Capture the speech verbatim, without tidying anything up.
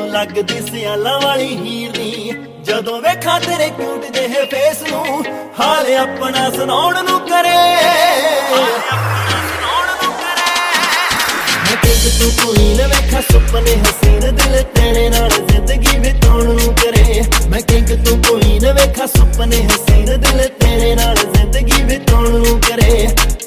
लगदी सियालां वाली हीर नी जदों वेखां तेरे क्यूट जेहे फेस नू हाल अपना सुनाउण नू करे मैं किंग तू क्वीन वेखां सुपने हसीन दिल तेरे नाल जिंदगी बिताउण नू करे मैं किंग तू क्वीन वेखां सुपने हसीन दिल तेरे नाल जिंदगी बिताउण नू करे